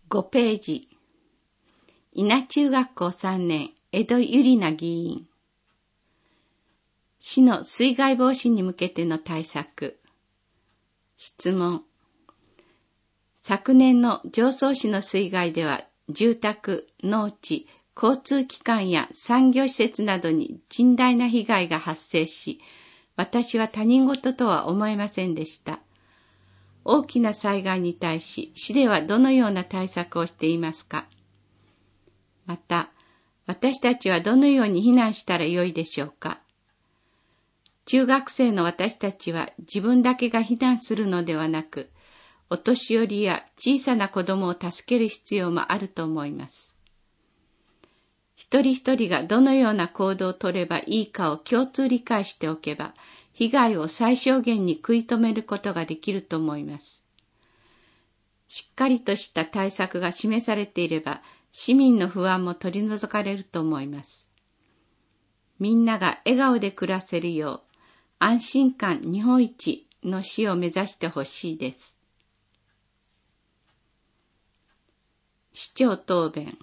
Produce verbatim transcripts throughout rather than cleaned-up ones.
ごページ。稲中学校さんねん、江戸ゆりな議員。市の水害防止に向けての対策。質問。昨年の常総市の水害では、住宅、農地、交通機関や産業施設などに甚大な被害が発生し、私は他人事とは思えませんでした。大きな災害に対し、市ではどのような対策をしていますか？また、私たちはどのように避難したらよいでしょうか？中学生の私たちは自分だけが避難するのではなく、お年寄りや小さな子供を助ける必要もあると思います。一人一人がどのような行動をとればいいかを共通理解しておけば、被害を最小限に食い止めることができると思います。しっかりとした対策が示されていれば、市民の不安も取り除かれると思います。みんなが笑顔で暮らせるよう、安心感日本一の市を目指してほしいです。市長答弁。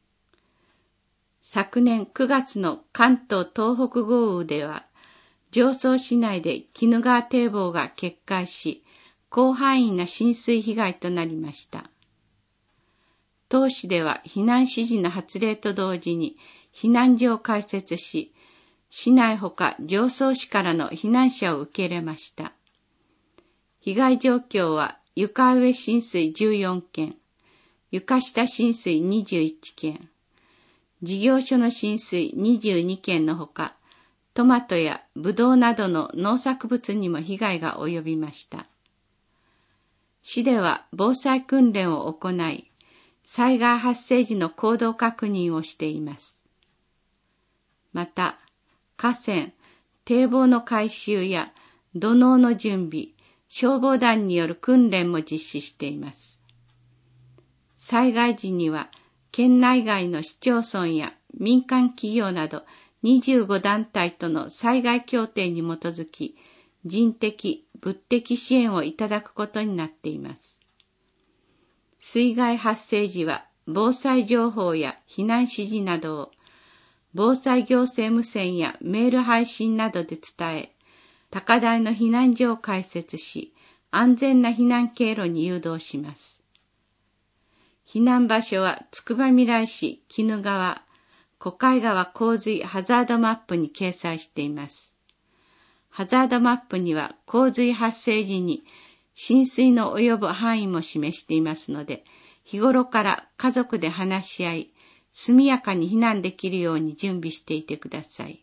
昨年くがつの関東東北豪雨では、常総市内で鬼怒川堤防が決壊し、広範囲な浸水被害となりました。当市では避難指示の発令と同時に避難所を開設し、市内ほか常総市からの避難者を受け入れました。被害状況は床上浸水じゅうよんけん、床下浸水にじゅういっけん、事業所の浸水にじゅうにけんのほか、トマトやブドウなどの農作物にも被害が及びました。市では防災訓練を行い、災害発生時の行動確認をしています。また、河川、堤防の改修や土のうの準備、消防団による訓練も実施しています。災害時には、県内外の市町村や民間企業などにじゅうごだんたいとの災害協定に基づき、人的、物的支援をいただくことになっています。水害発生時は、防災情報や避難指示などを、防災行政無線やメール配信などで伝え、高台の避難所を開設し、安全な避難経路に誘導します。避難場所は、つくばみらい市鬼怒川、小海川洪水ハザードマップに掲載しています。ハザードマップには、洪水発生時に浸水の及ぶ範囲も示していますので、日頃から家族で話し合い、速やかに避難できるように準備していてください。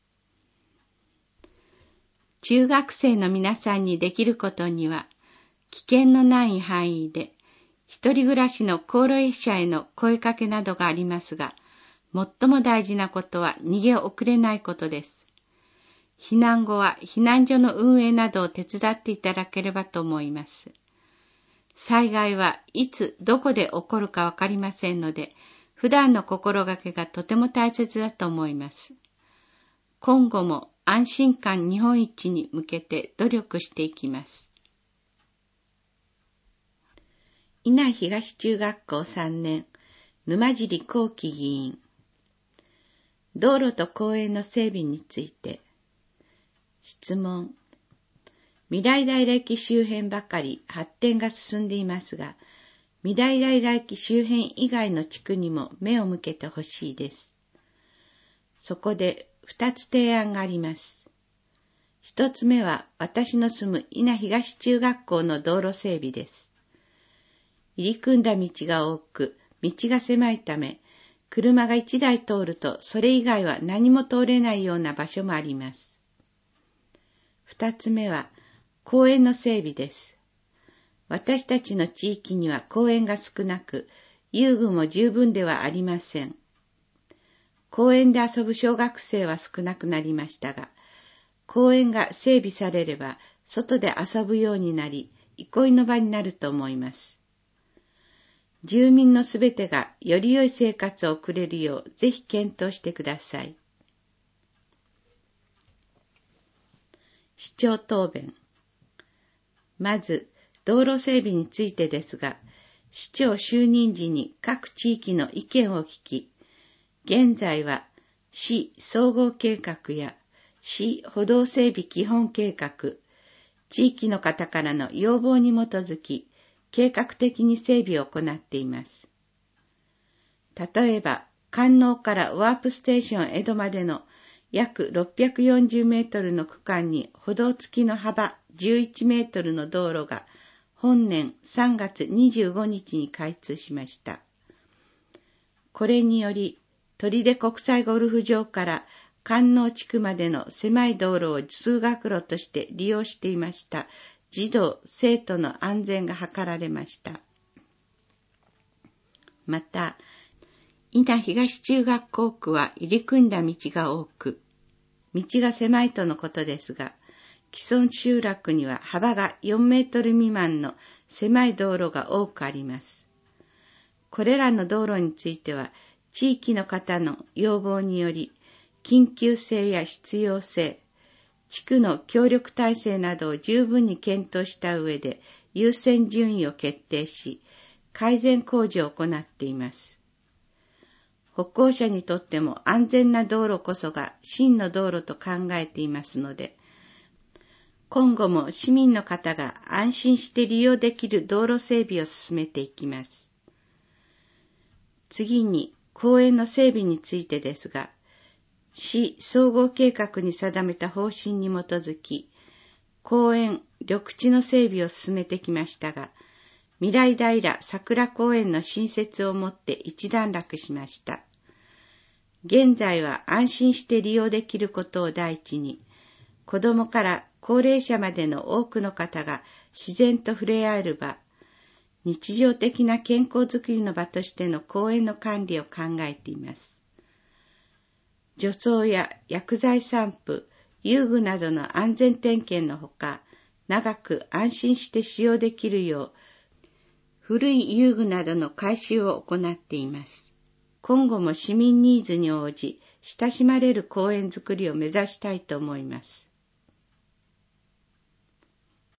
中学生の皆さんにできることには、危険のない範囲で、一人暮らしの高齢者への声かけなどがありますが、最も大事なことは逃げ遅れないことです。避難後は避難所の運営などを手伝っていただければと思います。災害はいつどこで起こるかわかりませんので、普段の心がけがとても大切だと思います。今後も安心感日本一に向けて努力していきます。稲荷東中学校さんねん、沼尻幸喜議員。道路と公園の整備について。質問。御台平駅周辺ばかり発展が進んでいますが、御台平駅周辺以外の地区にも目を向けてほしいです。そこで二つ提案があります。一つ目は私の住む稲東中学校の道路整備です。入り組んだ道が多く、道が狭いため、車が一台通るとそれ以外は何も通れないような場所もあります。二つ目は公園の整備です。私たちの地域には公園が少なく、遊具も十分ではありません。公園で遊ぶ小学生は少なくなりましたが、公園が整備されれば、外で遊ぶようになり、憩いの場になると思います。住民のすべてがより良い生活を送れるよう、ぜひ検討してください。市長答弁。まず、道路整備についてですが、 市長就任時に各地域の意見を聞き、現在は市総合計画や市歩道整備基本計画、地域の方からの要望に基づき、計画的に整備を行っています。例えば、関能からワープステーション江戸までの約ろっぴゃくよんじゅうメートルの区間に歩道付きの幅じゅういちメートルの道路が本年さんがつにじゅうごにちに開通しました。これにより、取手国際ゴルフ場から関能地区までの狭い道路を通学路として利用していました児童・生徒の安全が図られました。また、伊那東中学校区は入り組んだ道が多く、道が狭いとのことですが、既存集落には幅がよんメートル未満の狭い道路が多くあります。これらの道路については、地域の方の要望により、緊急性や必要性、地区の協力体制などを十分に検討した上で優先順位を決定し、改善工事を行っています。歩行者にとっても安全な道路こそが真の道路と考えていますので、今後も市民の方が安心して利用できる道路整備を進めていきます。次に、公園の整備についてですが、市総合計画に定めた方針に基づき、公園、緑地の整備を進めてきましたが、未来平桜公園の新設をもって一段落しました。現在は安心して利用できることを第一に、子どもから高齢者までの多くの方が自然と触れ合える場、日常的な健康づくりの場としての公園の管理を考えています。除草や薬剤散布、遊具などの安全点検のほか、長く安心して使用できるよう、古い遊具などの改修を行っています。今後も市民ニーズに応じ、親しまれる公園づくりを目指したいと思います。